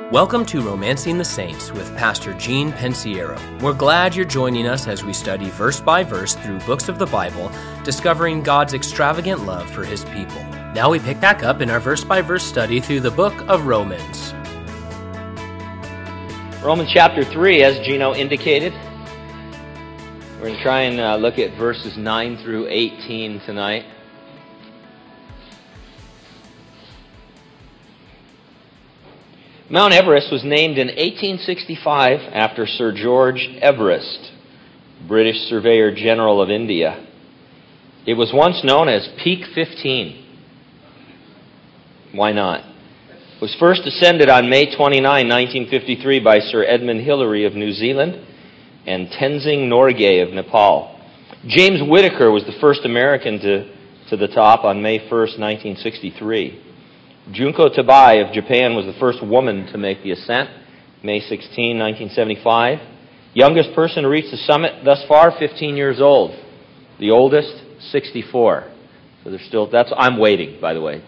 Welcome to Romancing the Saints with Pastor Gene Pensiero. We're glad you're joining us as we study verse by verse through books of the Bible, discovering God's extravagant love for His people. Now we pick back up in our verse by verse study through the book of Romans. Romans chapter 3, as Gino indicated. We're going to try and look at verses 9 through 18 tonight. Mount Everest was named in 1865 after Sir George Everest, British Surveyor General of India. It was once known as Peak 15. Why not? It was first ascended on May 29, 1953 by Sir Edmund Hillary of New Zealand and Tenzing Norgay of Nepal. James Whittaker was the first American to the top on May 1, 1963. Junko Tabei of Japan was the first woman to make the ascent, May 16, 1975. Youngest person to reach the summit thus far, 15 years old. The oldest, 64. So there's still, I'm waiting, by the way.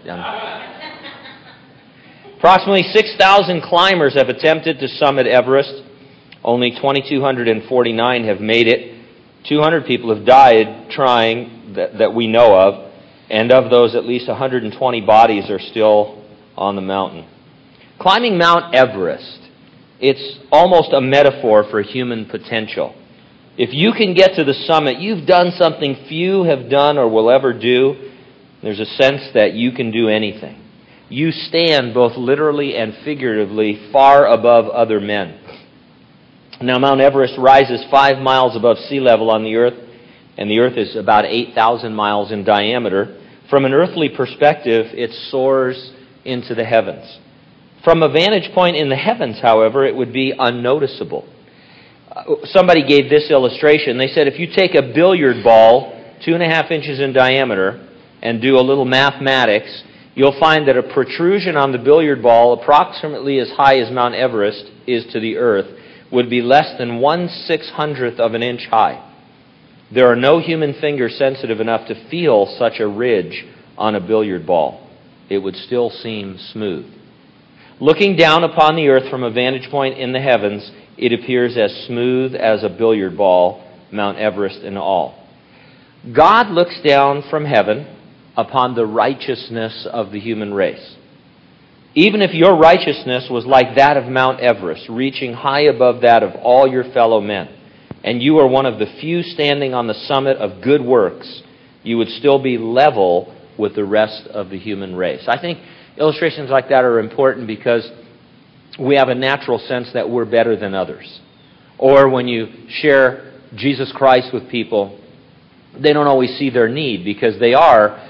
Approximately 6,000 climbers have attempted to summit Everest. Only 2,249 have made it. 200 people have died trying that we know of. And of those, at least 120 bodies are still on the mountain. Climbing Mount Everest, it's almost a metaphor for human potential. If you can get to the summit, you've done something few have done or will ever do. There's a sense that you can do anything. You stand both literally and figuratively far above other men. Now, Mount Everest rises 5 miles above sea level on the Earth, and the Earth is about 8,000 miles in diameter. From an earthly perspective, it soars into the heavens. From a vantage point in the heavens, however, it would be unnoticeable. Somebody gave this illustration. They said if you take a billiard ball 2.5 inches in diameter and do a little mathematics, you'll find that a protrusion on the billiard ball approximately as high as Mount Everest is to the earth would be less than 1/600th of an inch high. There are no human fingers sensitive enough to feel such a ridge on a billiard ball. It would still seem smooth. Looking down upon the earth from a vantage point in the heavens, it appears as smooth as a billiard ball, Mount Everest and all. God looks down from heaven upon the righteousness of the human race. Even if your righteousness was like that of Mount Everest, reaching high above that of all your fellow men, and you are one of the few standing on the summit of good works, you would still be level with the rest of the human race. I think illustrations like that are important because we have a natural sense that we're better than others. Or when you share Jesus Christ with people, they don't always see their need because they are,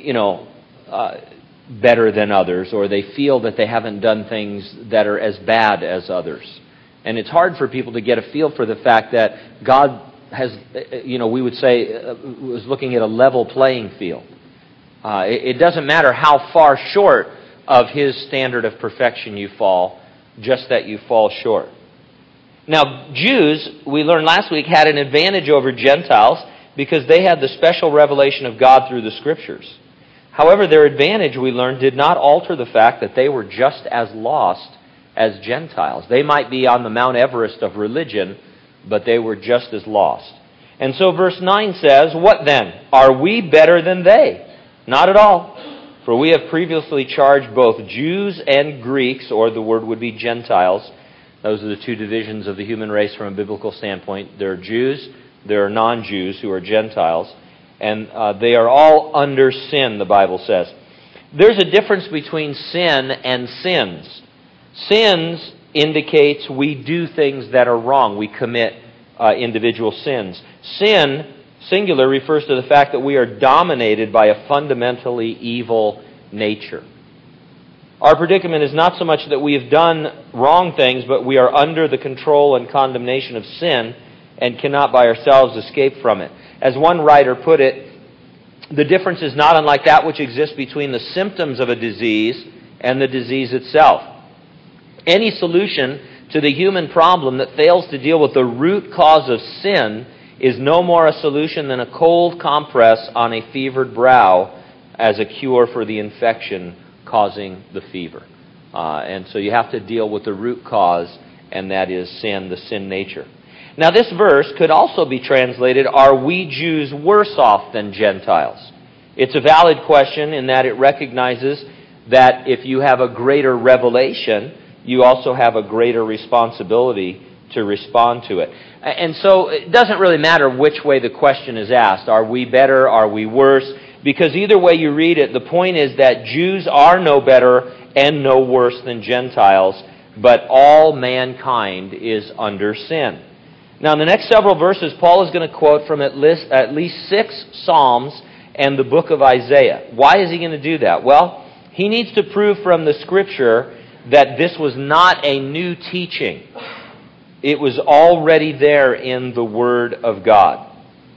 better than others, or they feel that they haven't done things that are as bad as others. And it's hard for people to get a feel for the fact that God has, we would say, was looking at a level playing field. It doesn't matter how far short of His standard of perfection you fall, just that you fall short. Now, Jews, we learned last week, had an advantage over Gentiles because they had the special revelation of God through the Scriptures. However, their advantage, we learned, did not alter the fact that they were just as lost as Gentiles. They might be on the Mount Everest of religion, but they were just as lost. And so verse 9 says, "What then? Are we better than they? Not at all. For we have previously charged both Jews and Greeks," or the word would be Gentiles. Those are the two divisions of the human race from a biblical standpoint. There are Jews, there are non-Jews who are Gentiles, and they are all under sin, the Bible says. There's a difference between sin and sins. Sins indicates we do things that are wrong. We commit individual sins. Sin, singular, refers to the fact that we are dominated by a fundamentally evil nature. Our predicament is not so much that we have done wrong things, but we are under the control and condemnation of sin and cannot by ourselves escape from it. As one writer put it, the difference is not unlike that which exists between the symptoms of a disease and the disease itself. Any solution to the human problem that fails to deal with the root cause of sin is no more a solution than a cold compress on a fevered brow as a cure for the infection causing the fever. And so you have to deal with the root cause, and that is sin, the sin nature. Now this verse could also be translated, are we Jews worse off than Gentiles? It's a valid question in that it recognizes that if you have a greater revelation, you also have a greater responsibility to respond to it. And so it doesn't really matter which way the question is asked. Are we better? Are we worse? Because either way you read it, the point is that Jews are no better and no worse than Gentiles, but all mankind is under sin. Now in the next several verses, Paul is going to quote from at least 6 Psalms and the book of Isaiah. Why is he going to do that? Well, he needs to prove from the Scripture that this was not a new teaching. It was already there in the Word of God.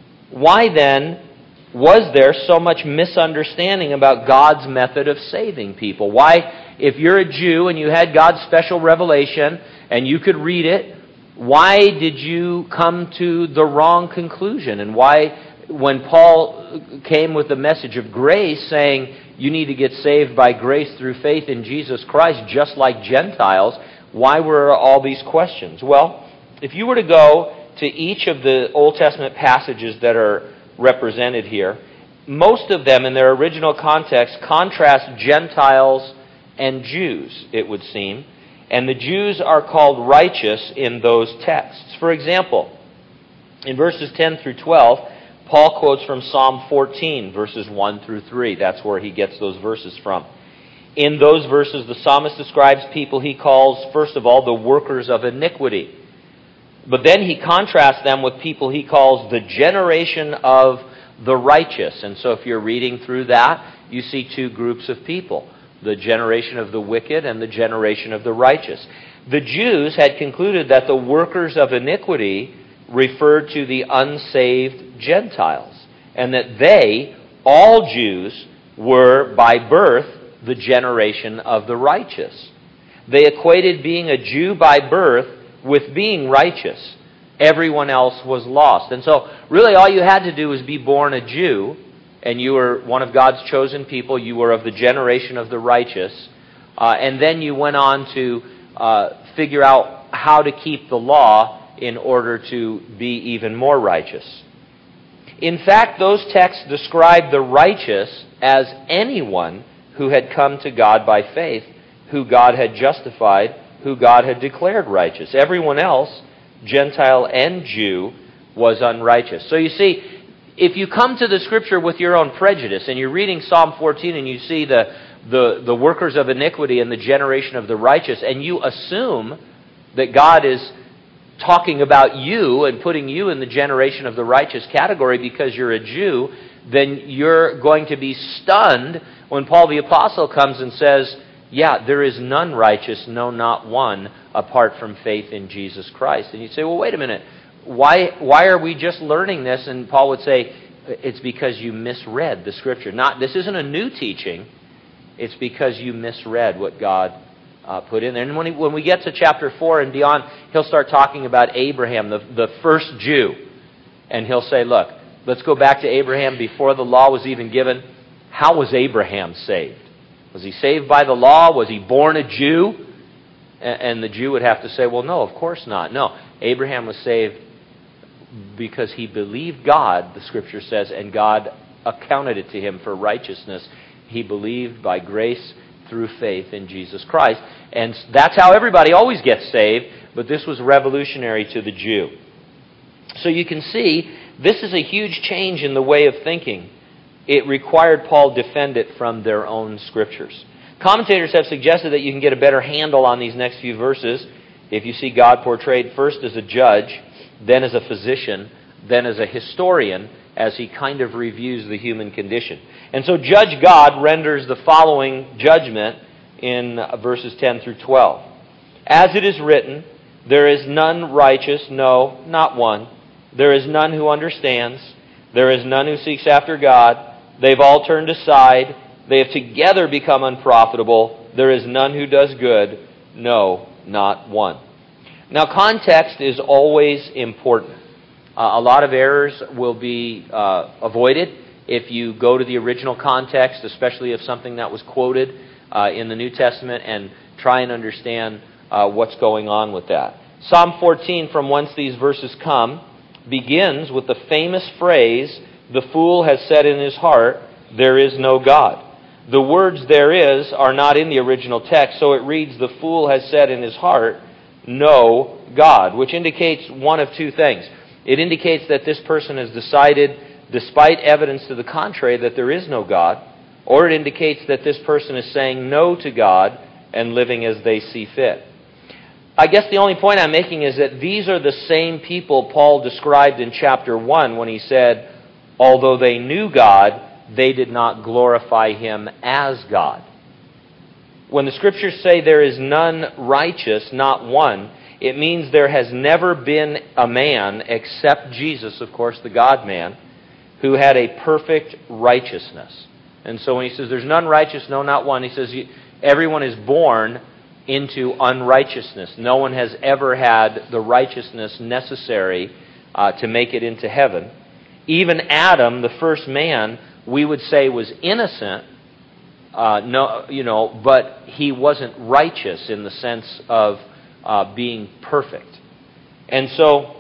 Why then was there so much misunderstanding about God's method of saving people? Why, if you're a Jew and you had God's special revelation and you could read it, why did you come to the wrong conclusion? And why, when Paul came with the message of grace, saying you need to get saved by grace through faith in Jesus Christ, just like Gentiles, why were all these questions? Well, if you were to go to each of the Old Testament passages that are represented here, most of them in their original context contrast Gentiles and Jews, it would seem. And the Jews are called righteous in those texts. For example, in verses 10 through 12, Paul quotes from Psalm 14, verses 1 through 3. That's where he gets those verses from. In those verses, the psalmist describes people he calls, first of all, the workers of iniquity. But then he contrasts them with people he calls the generation of the righteous. And so if you're reading through that, you see 2 groups of people. The generation of the wicked and the generation of the righteous. The Jews had concluded that the workers of iniquity referred to the unsaved Gentiles, and that they, all Jews, were by birth the generation of the righteous. They equated being a Jew by birth with being righteous. Everyone else was lost. And so really all you had to do was be born a Jew, and you were one of God's chosen people. You were of the generation of the righteous. And then you went on to figure out how to keep the law in order to be even more righteous. In fact, those texts describe the righteous as anyone who had come to God by faith, who God had justified, who God had declared righteous. Everyone else, Gentile and Jew, was unrighteous. So you see, if you come to the Scripture with your own prejudice, and you're reading Psalm 14 and you see the workers of iniquity and the generation of the righteous, and you assume that God is talking about you and putting you in the generation of the righteous category because you're a Jew, then you're going to be stunned when Paul the Apostle comes and says, yeah, there is none righteous, no, not one, apart from faith in Jesus Christ. And you say, well, wait a minute. Why are we just learning this? And Paul would say, it's because you misread the Scripture. This isn't a new teaching. It's because you misread what God put in there. And when we get to chapter 4 and beyond, he'll start talking about Abraham, the first Jew. And he'll say, look, let's go back to Abraham before the law was even given. How was Abraham saved? Was he saved by the law? Was he born a Jew? And the Jew would have to say, well, no, of course not. No, Abraham was saved because he believed God, the Scripture says, and God accounted it to him for righteousness. He believed by grace through faith in Jesus Christ. And that's how everybody always gets saved, but this was revolutionary to the Jew. So you can see, this is a huge change in the way of thinking. It required Paul defend it from their own Scriptures. Commentators have suggested that you can get a better handle on these next few verses if you see God portrayed first as a judge, then as a physician, then as a historian, as he kind of reviews the human condition. And so Judge God renders the following judgment in verses 10 through 12. As it is written, there is none righteous, no, not one. There is none who understands. There is none who seeks after God. They've all turned aside. They have together become unprofitable. There is none who does good, no, not one. Now, context is always important. A lot of errors will be avoided if you go to the original context, especially if something that was quoted in the New Testament, and try and understand what's going on with that. Psalm 14, from whence these verses come, begins with the famous phrase, "The fool has said in his heart, there is no God." The words "there is" are not in the original text, so it reads, "The fool has said in his heart, no God," which indicates one of two things. It indicates that this person has decided, despite evidence to the contrary, that there is no God, or it indicates that this person is saying no to God and living as they see fit. I guess the only point I'm making is that these are the same people Paul described in chapter 1 when he said, although they knew God, they did not glorify Him as God. When the Scriptures say there is none righteous, not one, it means there has never been a man, except Jesus, of course, the God-man, who had a perfect righteousness. And so when he says there's none righteous, no, not one, he says everyone is born into unrighteousness. No one has ever had the righteousness necessary to make it into heaven. Even Adam, the first man, we would say was innocent, but he wasn't righteous in the sense of being perfect. And so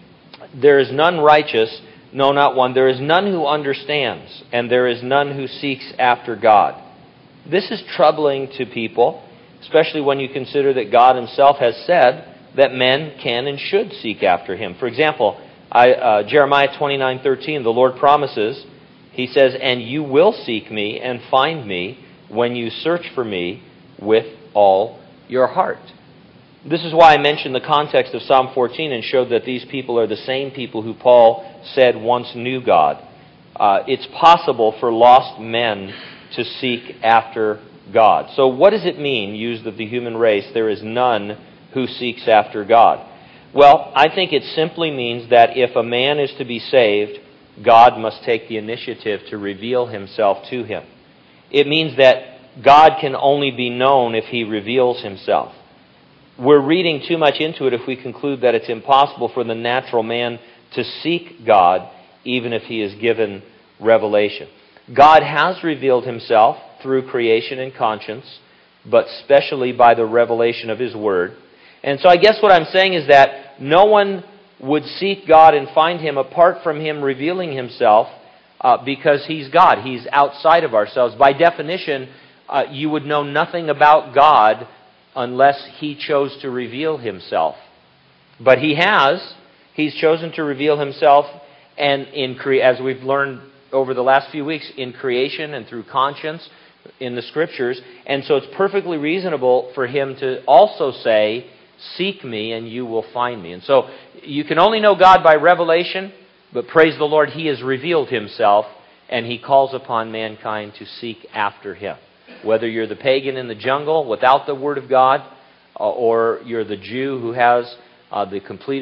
there is none righteous, no, not one. There is none who understands, and there is none who seeks after God. This is troubling to people, especially when you consider that God Himself has said that men can and should seek after Him. For example, Jeremiah 29:13, the Lord promises, He says, "And you will seek me and find me when you search for me with all your heart." This is why I mentioned the context of Psalm 14 and showed that these people are the same people who Paul said once knew God. It's possible for lost men to seek after God. So what does it mean, used of the human race, there is none who seeks after God? Well, I think it simply means that if a man is to be saved, God must take the initiative to reveal Himself to him. It means that God can only be known if He reveals Himself. We're reading too much into it if we conclude that it's impossible for the natural man to seek God, even if he is given revelation. God has revealed Himself through creation and conscience, but specially by the revelation of His Word. And so I guess what I'm saying is that no one would seek God and find Him apart from Him revealing Himself because He's God. He's outside of ourselves. By definition, you would know nothing about God unless He chose to reveal Himself. But He has. He's chosen to reveal Himself, and as we've learned over the last few weeks, in creation and through conscience in the Scriptures. And so it's perfectly reasonable for Him to also say, "Seek me and you will find me." And so you can only know God by revelation, but praise the Lord, He has revealed Himself, and He calls upon mankind to seek after Him. Whether you're the pagan in the jungle without the Word of God, or you're the Jew who has the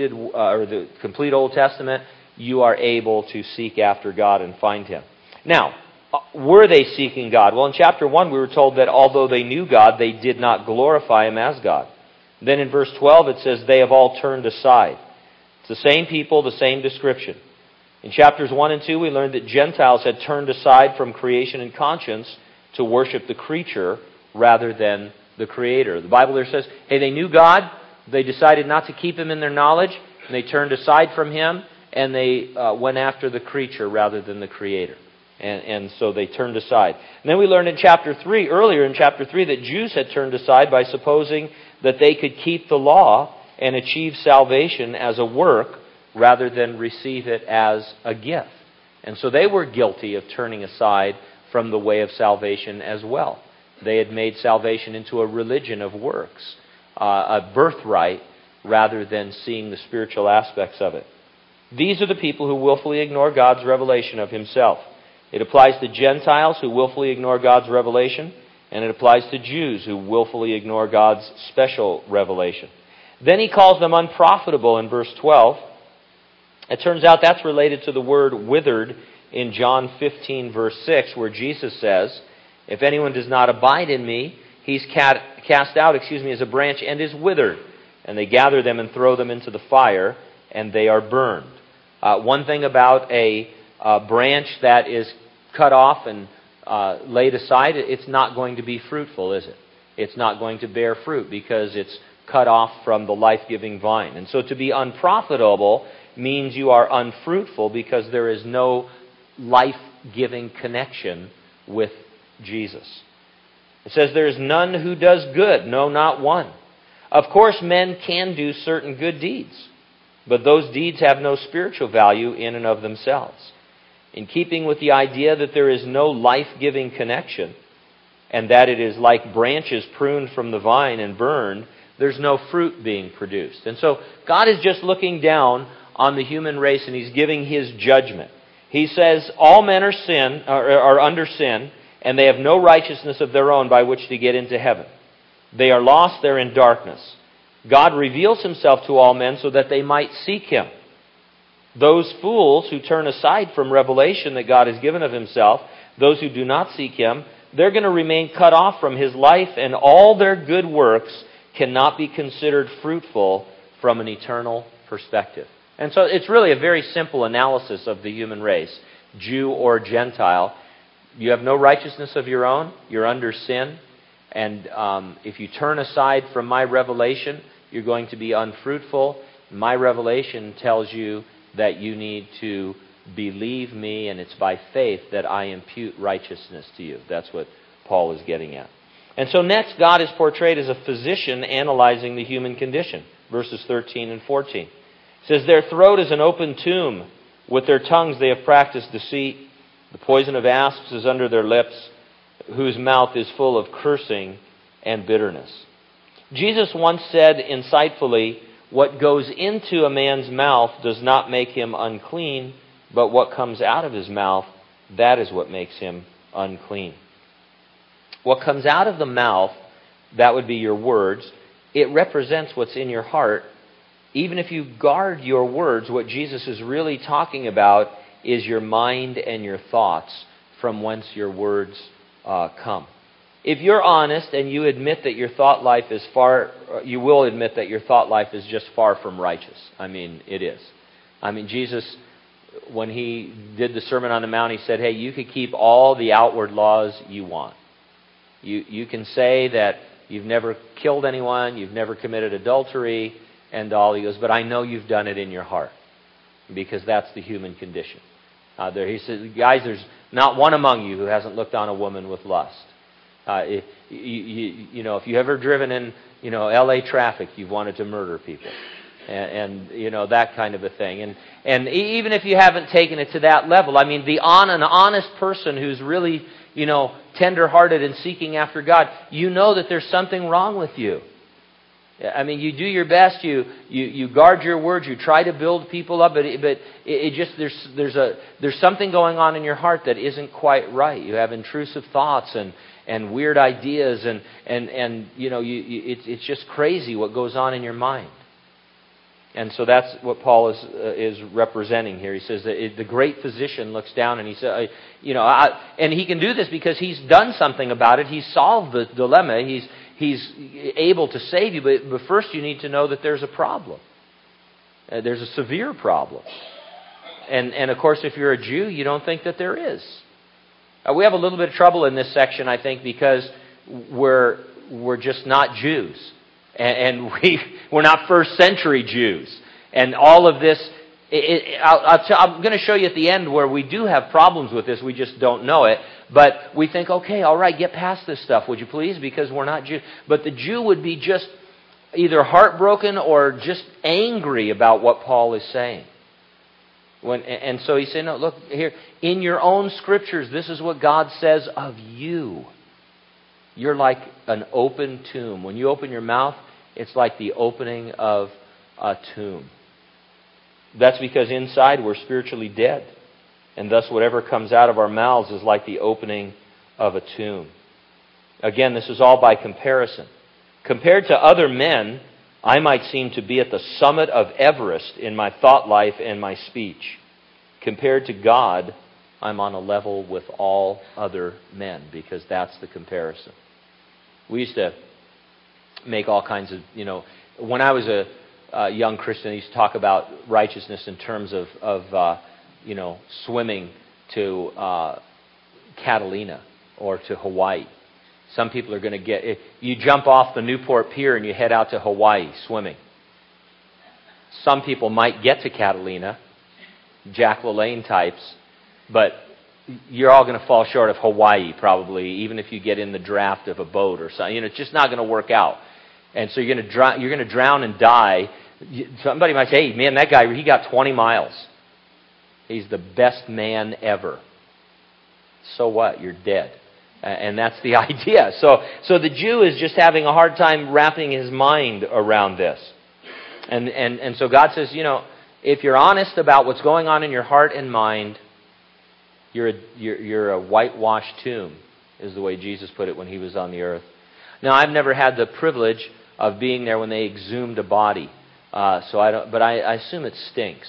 complete Old Testament, you are able to seek after God and find Him. Now, were they seeking God? Well, in chapter 1 we were told that although they knew God, they did not glorify Him as God. Then in verse 12 it says, they have all turned aside. It's the same people, the same description. In chapters 1 and 2 we learned that Gentiles had turned aside from creation and conscience to worship the creature rather than the Creator. The Bible there says, hey, they knew God, they decided not to keep Him in their knowledge, and they turned aside from Him, and they went after the creature rather than the Creator. And so they turned aside. And then we learned earlier in chapter 3, that Jews had turned aside by supposing that they could keep the law and achieve salvation as a work rather than receive it as a gift. And so they were guilty of turning aside from the way of salvation as well. They had made salvation into a religion of works, a birthright, rather than seeing the spiritual aspects of it. These are the people who willfully ignore God's revelation of Himself. It applies to Gentiles who willfully ignore God's revelation, and it applies to Jews who willfully ignore God's special revelation. Then He calls them unprofitable in verse 12. It turns out that's related to the word withered in John 15, verse 6, where Jesus says, if anyone does not abide in me, he's cast out as a branch and is withered. And they gather them and throw them into the fire, and they are burned. One thing about a branch that is cut off and laid aside, it's not going to be fruitful, is it? It's not going to bear fruit because it's cut off from the life-giving vine. And so to be unprofitable means you are unfruitful because there is no life-giving connection with Jesus. It says, there is none who does good, no, not one. Of course, men can do certain good deeds, but those deeds have no spiritual value in and of themselves. In keeping with the idea that there is no life-giving connection, and that it is like branches pruned from the vine and burned, there's no fruit being produced. And so God is just looking down on the human race and He's giving His judgment. He says all men are under sin, and they have no righteousness of their own by which to get into heaven. They are lost, they're in darkness. God reveals Himself to all men so that they might seek Him. Those fools who turn aside from revelation that God has given of Himself, those who do not seek Him, they're going to remain cut off from His life, and all their good works cannot be considered fruitful from an eternal perspective. And so it's really a very simple analysis of the human race, Jew or Gentile. You have no righteousness of your own, you're under sin, and if you turn aside from my revelation, you're going to be unfruitful. My revelation tells you that you need to believe me, and it's by faith that I impute righteousness to you. That's what Paul is getting at. And so next, God is portrayed as a physician analyzing the human condition. Verses 13 and 14. It says, their throat is an open tomb. With their tongues they have practiced deceit. The poison of asps is under their lips, whose mouth is full of cursing and bitterness. Jesus once said insightfully, what goes into a man's mouth does not make him unclean, but what comes out of his mouth, that is what makes him unclean. What comes out of the mouth, that would be your words, it represents what's in your heart. Even if you guard your words, what Jesus is really talking about is your mind and your thoughts, from whence your words come. If you're honest and you admit that your thought life is you will admit that your thought life is just far from righteous. I mean, it is. I mean, Jesus, when He did the Sermon on the Mount, He said, hey, you could keep all the outward laws you want. You can say that you've never killed anyone, you've never committed adultery, and all. He goes, but I know you've done it in your heart, because that's the human condition. He says, guys, there's not one among you who hasn't looked on a woman with lust. If you've ever driven in, L.A. traffic, you've wanted to murder people. And that kind of a thing. And even if you haven't taken it to that level, I mean, an honest person who's really, tender-hearted and seeking after God, you know that there's something wrong with you. I mean, you do your best, you guard your words, you try to build people up, but there's something going on in your heart that isn't quite right. You have intrusive thoughts and weird ideas, and it's just crazy what goes on in your mind. And so that's what Paul is representing here. He says that the great physician looks down and he says, and he can do this because he's done something about it. He's solved the dilemma. He's able to save you, but first you need to know that there's a problem. There's a severe problem. And of course, if you're a Jew, you don't think that there is. We have a little bit of trouble in this section, I think, because we're just not Jews. And we're not first century Jews. And all of this, I'm going to show you at the end where we do have problems with this, we just don't know it. But we think, okay, all right, get past this stuff, would you please? Because we're not Jews. But the Jew would be just either heartbroken or just angry about what Paul is saying. And so he's saying, no, look, here, in your own scriptures, this is what God says of you. You're like an open tomb. When you open your mouth, it's like the opening of a tomb. That's because inside we're spiritually dead. And thus whatever comes out of our mouths is like the opening of a tomb. Again, this is all by comparison. Compared to other men, I might seem to be at the summit of Everest in my thought life and my speech. Compared to God, I'm on a level with all other men, because that's the comparison. We used to make all kinds of, when I was a young Christian, I used to talk about righteousness in terms of swimming to Catalina or to Hawaii. Some people are going to you jump off the Newport Pier and you head out to Hawaii swimming. Some people might get to Catalina, Jack LaLanne types, but you're all going to fall short of Hawaii probably, even if you get in the draft of a boat or something. It's just not going to work out. And so you're going to drown and die. Somebody might say, hey, man, that guy, he got 20 miles. He's the best man ever. So what? You're dead. And that's the idea. So the Jew is just having a hard time wrapping his mind around this. And so God says, if you're honest about what's going on in your heart and mind, you're a whitewashed tomb, is the way Jesus put it when he was on the earth. Now, I've never had the privilege of being there when they exhumed a body, so I don't. But I assume it stinks,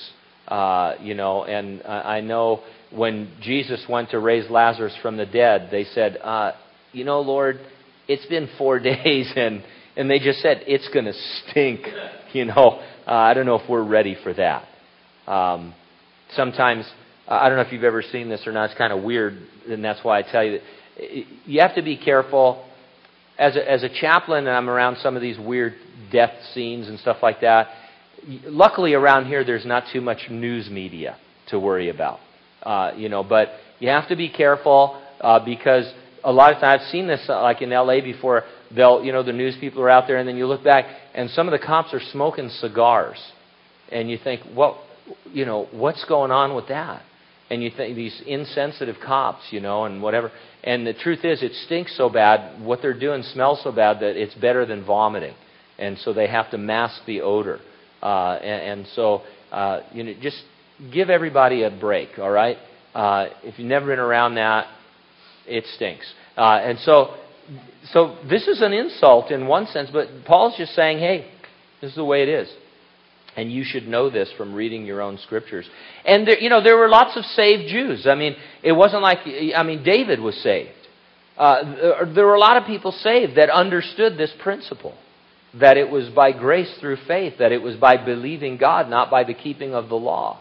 And I know when Jesus went to raise Lazarus from the dead, they said, Lord, it's been 4 days, and they just said it's going to stink. I don't know if we're ready for that. Sometimes. I don't know if you've ever seen this or not. It's kind of weird, and that's why I tell you that you have to be careful. As a chaplain, and I'm around some of these weird death scenes and stuff like that. Luckily, around here, there's not too much news media to worry about. But you have to be careful because a lot of times I've seen this, like in L.A. before. The news people are out there, and then you look back, and some of the cops are smoking cigars, and you think, well, what's going on with that? And you think these insensitive cops, and whatever. And the truth is, it stinks so bad, what they're doing smells so bad that it's better than vomiting. And so they have to mask the odor. So just give everybody a break, all right? If you've never been around that, it stinks. So this is an insult in one sense, but Paul's just saying, hey, this is the way it is. And you should know this from reading your own scriptures. And there were lots of saved Jews. It wasn't like, David was saved. There were a lot of people saved that understood this principle. That it was by grace through faith. That it was by believing God, not by the keeping of the law.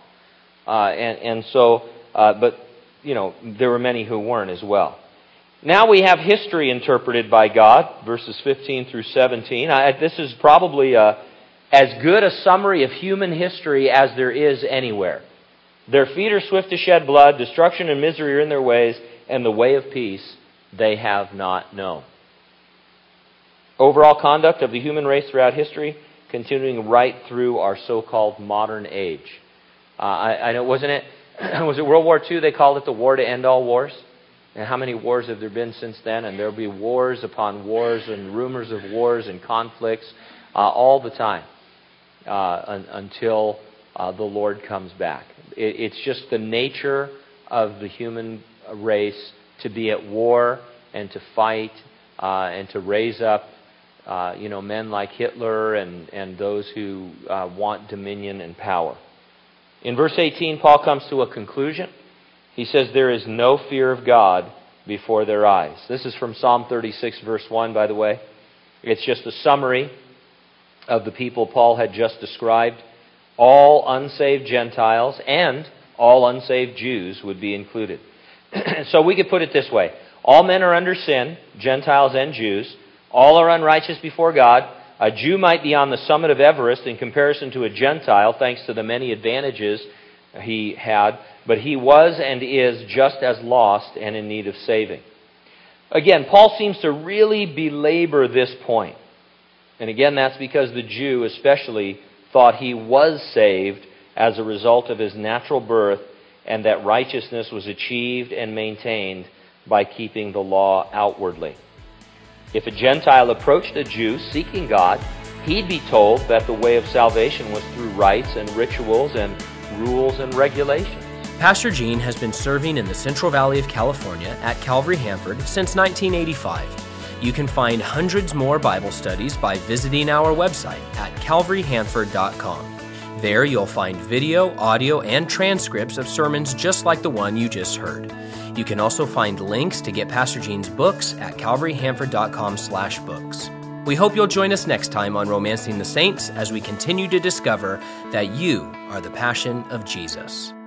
But there were many who weren't as well. Now we have history interpreted by God, verses 15 through 17. This is probably as good a summary of human history as there is anywhere. Their feet are swift to shed blood, destruction and misery are in their ways, and the way of peace they have not known. Overall conduct of the human race throughout history, continuing right through our so-called modern age. I know, was it World War II? They called it the war to end all wars. And how many wars have there been since then? And there'll be wars upon wars and rumors of wars and conflicts all the time. Until the Lord comes back. It's just the nature of the human race to be at war and to fight and to raise up men like Hitler and those who want dominion and power. In verse 18, Paul comes to a conclusion. He says, there is no fear of God before their eyes. This is from Psalm 36, verse 1, by the way. It's just a summary of the people Paul had just described. All unsaved Gentiles and all unsaved Jews would be included. So we could put it this way. All men are under sin, Gentiles and Jews. All are unrighteous before God. A Jew might be on the summit of Everest in comparison to a Gentile, thanks to the many advantages he had. But he was and is just as lost and in need of saving. Again, Paul seems to really belabor this point. And again, that's because the Jew especially thought he was saved as a result of his natural birth and that righteousness was achieved and maintained by keeping the law outwardly. If a Gentile approached a Jew seeking God, he'd be told that the way of salvation was through rites and rituals and rules and regulations. Pastor Gene has been serving in the Central Valley of California at Calvary Hanford since 1985. You can find hundreds more Bible studies by visiting our website at calvaryhanford.com. There you'll find video, audio, and transcripts of sermons just like the one you just heard. You can also find links to get Pastor Gene's books at calvaryhanford.com/books. We hope you'll join us next time on Romancing the Saints as we continue to discover that you are the passion of Jesus.